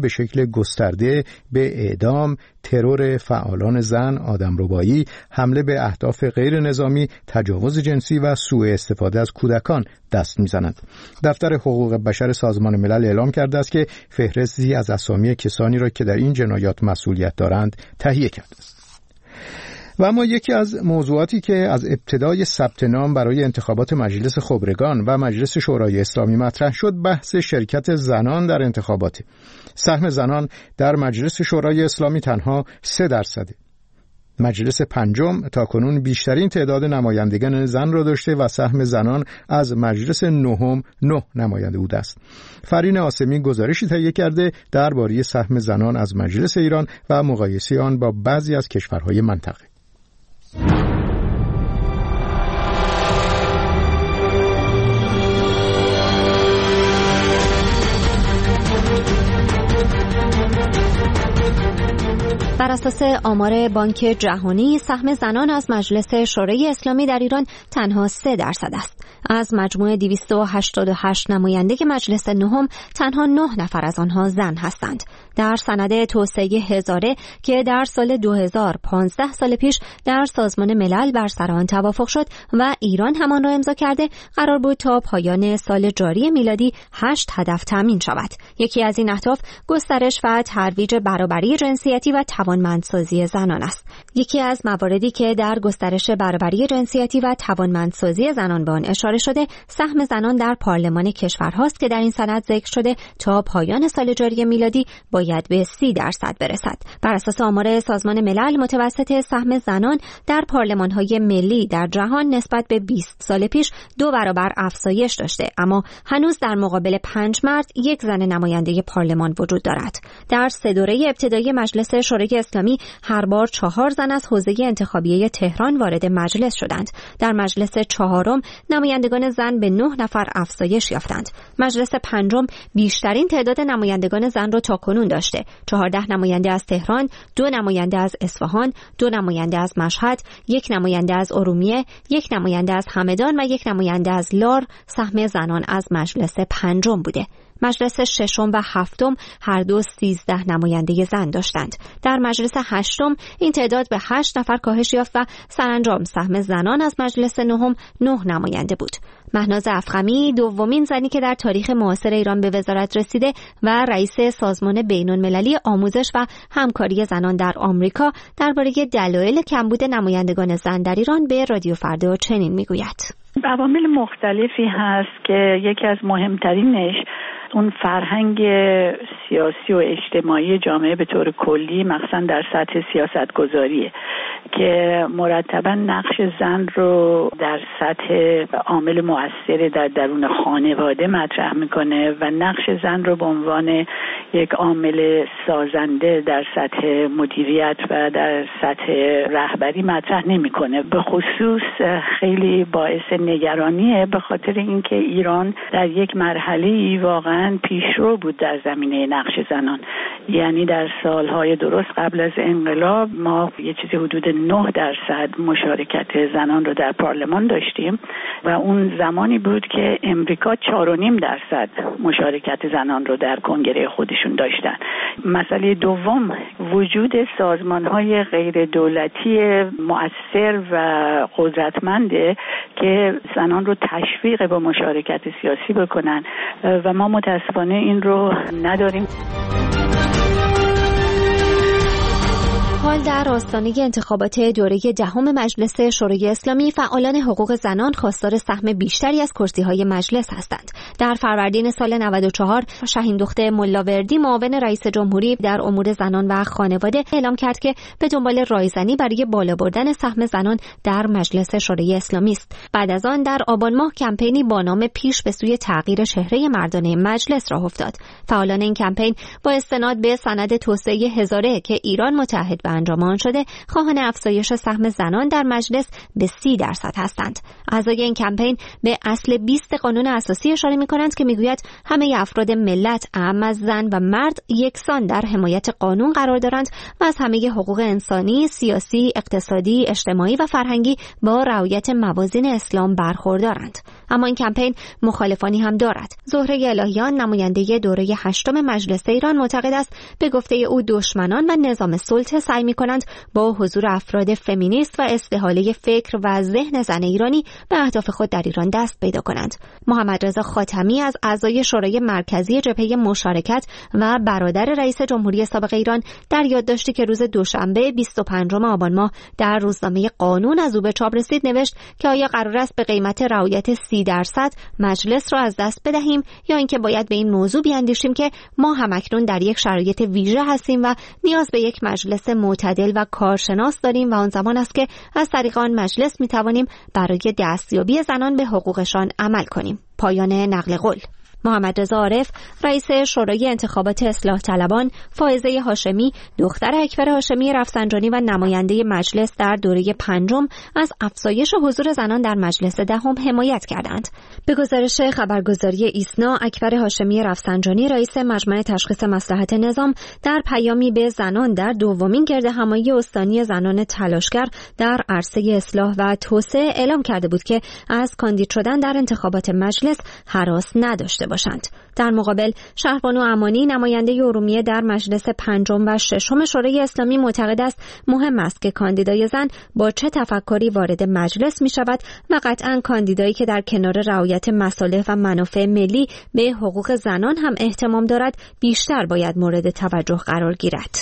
به شکل گسترده به اعدام، ترور فعالان زن، آدمربایی، حمله به اهداف غیر نظامی، تجاوز جنسی و سوء استفاده از کودکان دست می‌زنند. دفتر حقوق بشر سازمان ملل اعلام کرده است که فهرستی از اسامی کسانی را که در این جنایات مسئولیت دارند تهیه کرده است. و اما یکی از موضوعاتی که از ابتدای ثبت نام برای انتخابات مجلس خبرگان و مجلس شورای اسلامی مطرح شد بحث شرکت زنان در انتخابات. سهم زنان در مجلس شورای اسلامی تنها 3%. مجلس پنجم تاکنون بیشترین تعداد نمایندگان زن را داشته و سهم زنان از مجلس نهم 9 نماینده بوده است. فرین آسمی گزارشی تهیه کرده درباره سهم زنان از مجلس ایران و مقایسه آن با بعضی از کشورهای منطقه. بر اساس آمار بانک جهانی سهم زنان از مجلس شورای اسلامی در ایران تنها 3% است. از مجموع 288 نماینده مجلس نهم تنها 9 نفر از آنها زن هستند. در سند توسعه هزاره که در سال 2015 سال پیش در سازمان ملل بر سر آن توافق شد و ایران همان را امضا کرده، قرار بود تا پایان سال جاری میلادی 8 هدف تامین شود. یکی از این اهداف گسترش و ترویج برابری جنسیتی و توانمندسازی زنان است. یکی از مواردی که در گسترش برابری جنسیتی و توانمندسازی زنان به آن اشاره شده، سهم زنان در پارلمان کشورهاست که در این سند ذکر شده تا پایان سال جاری میلادی باید به 30% برسد. بر اساس آمار سازمان ملل متوسط سهم زنان در پارلمان‌های ملی در جهان نسبت به 20 سال پیش 2 برابر افزایش داشته، اما هنوز در مقابل 5 مرد 1 زن نماینده پارلمان وجود دارد. در 3 دوره ابتدایی مجلس شورای اسلامی هر بار 4 زن از حوزه انتخابیه تهران وارد مجلس شدند. در مجلس 4 نمایندگان زن به 9 نفر افزایش یافتند. مجلس 5 بیشترین تعداد نمایندگان زن را تاکنون داشته. 14 نماینده از تهران، 2 نماینده از اصفهان، 2 نماینده از مشهد، 1 نماینده از ارومیه، 1 نماینده از همدان و 1 نماینده از لار سهم زنان از مجلس 5 بوده. مجلس 6 و 7 هر دو 13 نماینده زن داشتند. در مجلس 8 این تعداد به 8 نفر کاهش یافت و سرانجام سهم زنان از مجلس 9 9 نماینده بود. مهناز افخمی دومین زنی که در تاریخ معاصر ایران به وزارت رسیده و رئیس سازمان بین‌المللی آموزش و همکاری زنان در آمریکا درباره دلایل کمبود نمایندگان زن در ایران به رادیو فردا چنین میگوید: عوامل مختلفی هست که یکی از مهمترینش اون فرهنگ سیاسی و اجتماعی جامعه به طور کلی، مخصوصا در سطح سیاستگذاریه که مرتبا نقش زن رو در سطح عامل مؤثر در درون خانواده مطرح میکنه و نقش زن رو به عنوان یک عامل سازنده در سطح مدیریت و در سطح رهبری مطرح نمیکنه. به خصوص خیلی باعث نگرانیه به خاطر اینکه ایران در یک مرحله واقعا پیشرو بود در زمینه نقش زنان. یعنی در سالهای درست قبل از انقلاب ما یه چیزی حدود 9% مشارکت زنان رو در پارلمان داشتیم و اون زمانی بود که امریکا 4.5% مشارکت زنان رو در کنگره خودشون داشتن. مسئله دوم وجود سازمان‌های غیر دولتی مؤثر و قدرتمنده که زنان رو تشویق به مشارکت سیاسی بکنن و ما متاسفانه این رو نداریم. حال در آستانه انتخابات دوره 10 مجلس شورای اسلامی، فعالان حقوق زنان خواستار سهم بیشتری از کرسی‌های مجلس هستند. در فروردین سال 94 شاهین دختر ملاوردی معاون رئیس جمهوری در امور زنان و خانواده اعلام کرد که به دنبال رایزنی برای بالا بردن سهم زنان در مجلس شورای اسلامی است. بعد از آن در آبان ماه کمپینی با نام پیش به سوی تغییر چهره مردانه مجلس راه افتاد. فعالان این کمپین با استناد به سند توسعه هزاره که ایران متحد به انجام آن شده، خواهان افزایش سهم زنان در مجلس به 30% هستند. اعضای این کمپین به اصل 20 قانون اساسی اشاره می‌کنند که میگوید همه افراد ملت اعم از زن و مرد یکسان در حمایت قانون قرار دارند و از همه حقوق انسانی، سیاسی، اقتصادی، اجتماعی و فرهنگی با رعایت موازین اسلام برخوردارند. اما این کمپین مخالفانی هم دارد. زهره الهیان نماینده دوره 8 مجلس ایران معتقد است به گفته او دشمنان و نظام سلطه سعی می‌کنند با حضور افراد فمینیست و استحاله فکر و ذهن زن ایرانی به اهداف خود در ایران دست پیدا کنند. محمد رضا خاتمی از اعضای شورای مرکزی جبهه مشارکت و برادر رئیس جمهوری سابق ایران در یادداشتی که روز دوشنبه 25 آبان ماه در روزنامه قانون از او به چاپ رسید نوشت که آیا قرار است به قیمت رعایت 30% مجلس را از دست بدهیم یا اینکه باید به این موضوع بیاندیشیم که ما همکنون در یک شرایط ویژه هستیم و نیاز به یک مجلس معتدل و کارشناس داریم و آن زمان است که از طریق آن مجلس می توانیم برای دستیابی زنان به حقوقشان عمل کنیم. پایان نقل قول. محمد رضا عارف، رئیس شورای انتخابات اصلاح طلبان، فائزه هاشمی، دختر اکبر هاشمی رفسنجانی و نماینده مجلس در دوره 5 از افزایش حضور زنان در مجلس 10 حمایت کردند. به گزارش خبرگزاری ایسنا، اکبر هاشمی رفسنجانی، رئیس مجمع تشخیص مصلحت نظام، در پیامی به زنان در دومین گردهمایی استانی زنان تلاشگر در عرصه اصلاح و توسعه اعلام کرده بود که از کاندید شدن در انتخابات مجلس هراس نداشته باشند. در مقابل شهربانو امانی، نماینده ارومیه در مجلس 5 و 6 شورای اسلامی، معتقد است مهم است که کاندیدای زن با چه تفکری وارد مجلس می شود و قطعاً کاندیدایی که در کنار رعایت مصالح و منافع ملی به حقوق زنان هم اهتمام دارد بیشتر باید مورد توجه قرار گیرد.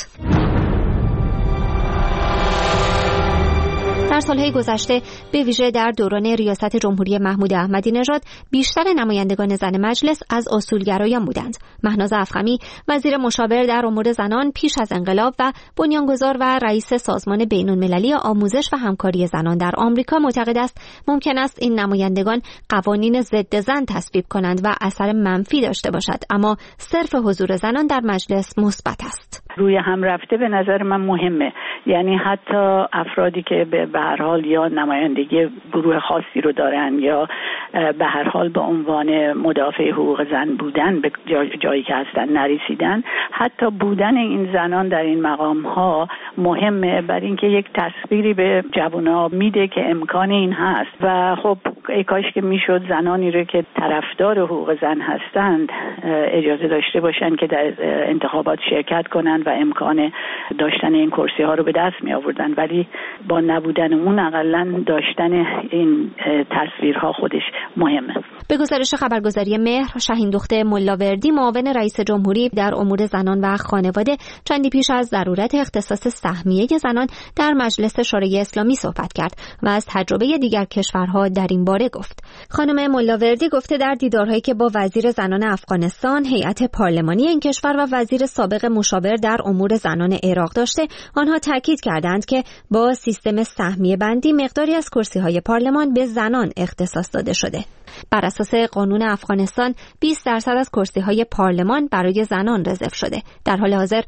در سالهای گذشته به ویژه در دوران ریاست جمهوری محمود احمدی نژاد بیشتر نمایندگان زن مجلس از اصولگرایان بودند. مهناز افخمی، وزیر مشاور در امور زنان پیش از انقلاب و بنیانگذار و رئیس سازمان بین‌المللی آموزش و همکاری زنان در آمریکا، معتقد است ممکن است این نمایندگان قوانین ضد زن تصویب کنند و اثر منفی داشته باشد، اما صرف حضور زنان در مجلس مثبت است. روی هم رفته به نظر من مهمه، یعنی حتی افرادی که به هر حال یا نمایندگی گروه خاصی رو دارن یا به هر حال به عنوان مدافع حقوق زن بودن به جایی که هستن نرسیدن، حتی بودن این زنان در این مقام ها مهمه، برای اینکه یک تصویری به جوونا میده که امکان این هست. و خب ای کاش که میشد زنانی رو که طرفدار حقوق زن هستند اجازه داشته باشن که در انتخابات شرکت کنن و امکان داشتن این کرسی ها رو به دست می آوردن، ولی با نبودن اون اقلن داشتن این تصویرها خودش مهمه. به گزارش خبرگزاری مهر، شاهین ملاوردی، معاون رئیس جمهوری در امور زنان و خانواده، چندی پیش از ضرورت اختصاص سهمیه زنان در مجلس شورای اسلامی صحبت کرد و از تجربه دیگر کشورها در این باره گفت. خانم ملاوردی گفته در دیدارهایی که با وزیر زنان افغانستان، هیئت پارلمانی این کشور و وزیر سابق مشاور در امور زنان عراق داشته، آنها تاکید کردند که با سیستم سهمیه بندی مقداری از کرسی‌های پارلمان به زنان اختصاص داده شده. بر اساس قانون افغانستان 20% از کرسی‌های پارلمان برای زنان رزرو شده. در حال حاضر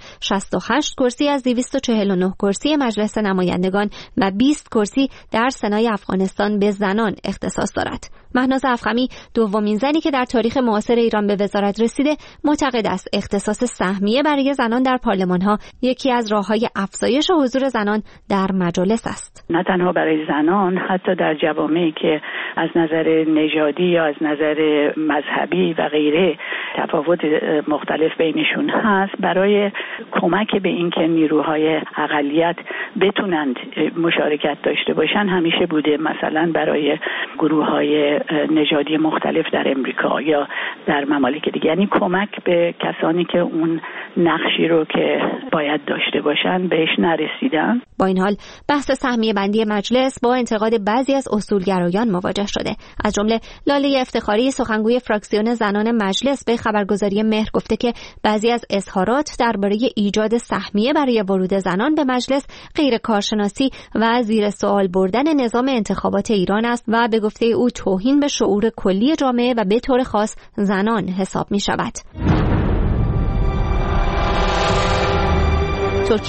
68 کرسی از 249 کرسی مجلس نمایندگان و 20 کرسی در سنای افغانستان به زنان اختصاص دارد. مهناز افخمی، دومین زنی که در تاریخ معاصر ایران به وزارت رسیده، معتقد است اختصاص سهمیه برای زنان در پارلمان‌ها یکی از راه‌های افزایش حضور زنان در مجالس است. نه تنها برای زنان، حتی در جوامعی که از نظر نژادی یا از نظر مذهبی و غیره تفاوت مختلف بینشون هست، برای کمک به این که نیروهای اقلیت بتونند مشارکت داشته باشن همیشه بوده. مثلا برای گروه‌های نژادی مختلف در امریکا یا در ممالک دیگه، یعنی کمک به کسانی که اون نقشی رو که باید داشته باشن بهش نرسیدن. با این حال بحث سهمیه بندی مجلس با انتقاد بعضی از اصولگرایان مواجه شده. از جمله لاله افتخاری، سخنگوی فراکسیون زنان مجلس، به خبرگزاری مهر گفته که بعضی از اظهارات درباره ایجاد سهمیه برای ورود زنان به مجلس غیر کارشناسی و زیر سوال بردن نظام انتخابات ایران است و به گفته او توهین به شعور کلی جامعه و به طور خاص زنان حساب می شود. ترکیه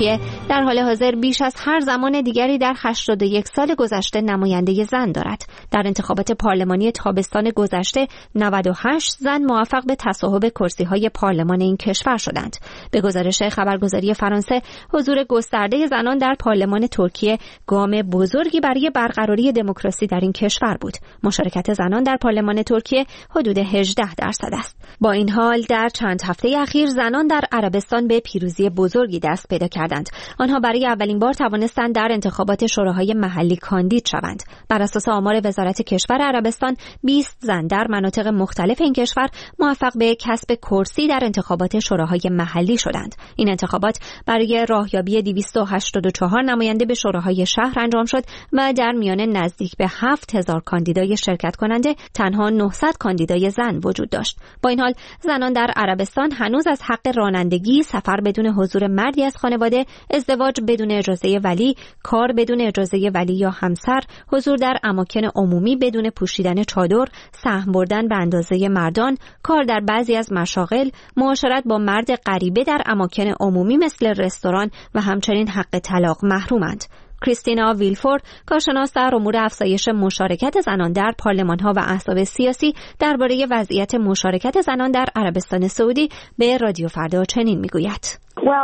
در حال حاضر بیش از هر زمان دیگری در 81 سال گذشته نماینده زن دارد. در انتخابات پارلمانی تابستان گذشته 98 زن موفق به تصاحب کرسی‌های پارلمان این کشور شدند. به گزارش خبرگزاری فرانسه، حضور گسترده زنان در پارلمان ترکیه گام بزرگی برای برقراری دموکراسی در این کشور بود. مشارکت زنان در پارلمان ترکیه حدود 18% است. با این حال در چند هفته اخیر زنان در عربستان به پیروزی بزرگی دست پیدا کردند. آنها برای اولین بار توانستند در انتخابات شوراهای محلی کاندید شوند. بر اساس آمار وزارت کشور عربستان، 20 زن در مناطق مختلف این کشور موفق به کسب کرسی در انتخابات شوراهای محلی شدند. این انتخابات برای راهیابی 284 نماینده به شوراهای شهر انجام شد و در میان نزدیک به 7000 کاندیدای شرکت کننده تنها 900 کاندیدای زن وجود داشت. با این حال زنان در عربستان هنوز از حق رانندگی، سفر بدون حضور مردی از خانواده، ازدواج بدون اجازه ولی، کار بدون اجازه ولی یا همسر، حضور در اماکن عمومی بدون پوشیدن چادر، سهم بردن به اندازه مردان، کار در بعضی از مشاغل، معاشرت با مرد غریبه در اماکن عمومی مثل رستوران و همچنین حق طلاق محرومند. کریستینا ویلفور، کارشناس در امور افزایش مشارکت زنان در پارلمان‌ها و احزاب سیاسی، درباره وضعیت مشارکت زنان در عربستان سعودی به رادیو فردا چنین میگوید: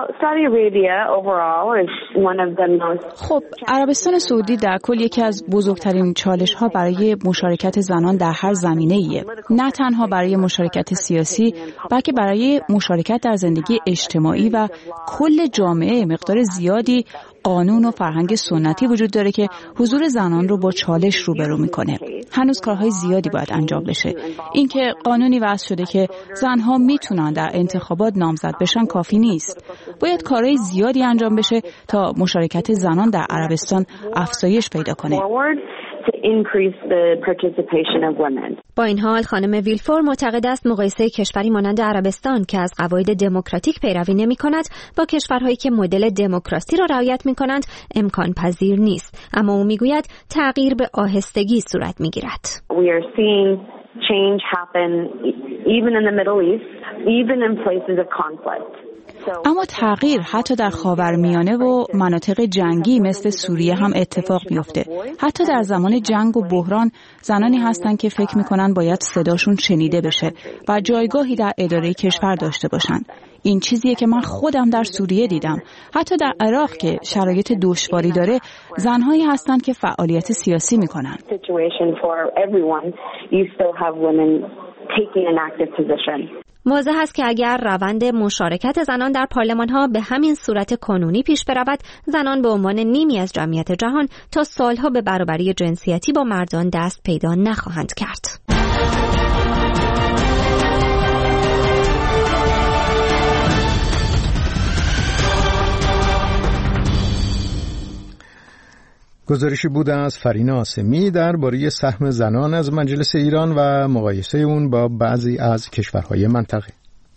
خب، عربستان سعودی در کل یکی از بزرگترین چالش‌ها برای مشارکت زنان در هر زمینه‌ایه. نه تنها برای مشارکت سیاسی، بلکه برای مشارکت در زندگی اجتماعی و کل جامعه. مقدار زیادی قانون و فرهنگ سنتی وجود داره که حضور زنان رو با چالش روبرو میکنه. هنوز کارهای زیادی باید انجام بشه. اینکه قانونی وضع شده که زنها میتونن در انتخابات نامزد بشن کافی نیست. باید کارهای زیادی انجام بشه تا مشارکت زنان در عربستان افزایش پیدا کنه. با این حال خانم ویلفور معتقد است مقایسه کشوری مانند عربستان که از قواعد دموکراتیک پیروی نمی‌کند با کشورهایی که مدل دموکراسی را رعایت می‌کنند امکان پذیر نیست. اما او میگوید تغییر به آهستگی صورت می‌گیرد. اما تغییر حتی در خاورمیانه و مناطق جنگی مثل سوریه هم اتفاق میفته. حتی در زمان جنگ و بحران زنانی هستند که فکر میکنن باید صداشون شنیده بشه و جایگاهی در اداره کشور داشته باشن. این چیزیه که من خودم در سوریه دیدم. حتی در عراق که شرایط دشواری داره، زنهایی هستند که فعالیت سیاسی میکنن. واضح است که اگر روند مشارکت زنان در پارلمان‌ها به همین صورت کنونی پیش برود، زنان به عنوان نیمی از جمعیت جهان تا سالها به برابری جنسیتی با مردان دست پیدا نخواهند کرد. گزارشی بود از فرین آسمی درباره سهم زنان از مجلس ایران و مقایسه اون با بعضی از کشورهای منطقه.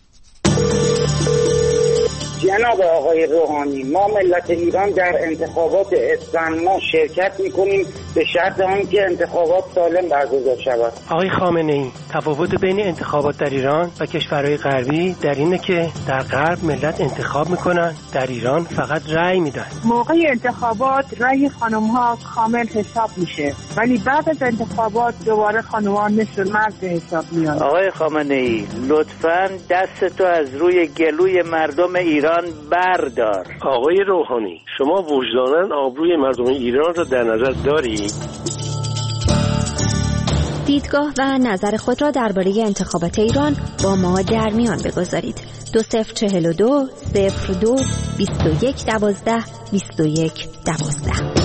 جناب آقای روحانی، ما ملت ایران در انتخابات اسفند شرکت میکنیم به شرط آنکه انتخابات سالم برگزار شود. آقای خامنه‌ای، تفاوت بین انتخابات در ایران و کشورهای غربی در اینه که در غرب ملت انتخاب میکنن، در ایران فقط رأی میدن. موقع انتخابات رأی خانم‌ها کامل حساب میشه، ولی بعد از انتخابات دوباره خانم‌ها مثل مرد به حساب میان. آقای خامنه‌ای، لطفاً دستتو از روی گلوی مردم ایران بردار. آقای روحانی، شما وجداناً آبروی مردم ایران را در نظر دارید؟ دیدگاه و نظر خود را درباره انتخابات ایران با ما در میان بگذارید. 2042 02 21 12 21 12.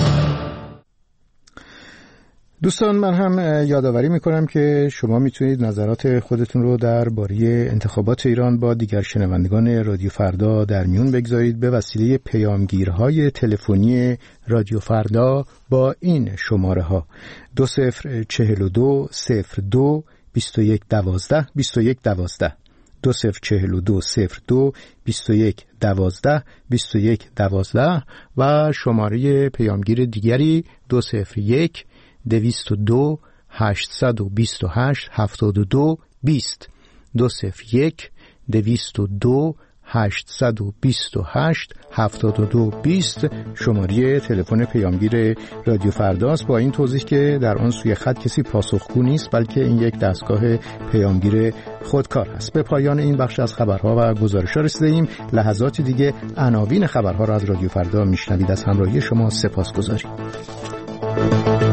دوستان، من هم یادآوری میکنم که شما میتونید نظرات خودتون رو درباره انتخابات ایران با دیگر شنوندگان رادیو فردا در میون بگذارید به وسیله پیامگیرهای تلفنی رادیو فردا با این شماره ها: 2042 02 21 12 21 12 2042 02 21 12 21 12 و شماره پیامگیر دیگری 201 202 828 72 20 201 202 828 7220 شماره تلفن پیامگیر رادیو فرداست، با این توضیح که در آن سوی خط کسی پاسخگو نیست، بلکه این یک دستگاه پیامگیر خودکار است. به پایان این بخش از خبرها و گزارش‌ها رسیدیم. لحظات دیگه عناوین خبرها را از رادیو فردا میشنوید. از همراهی شما سپاسگزاریم.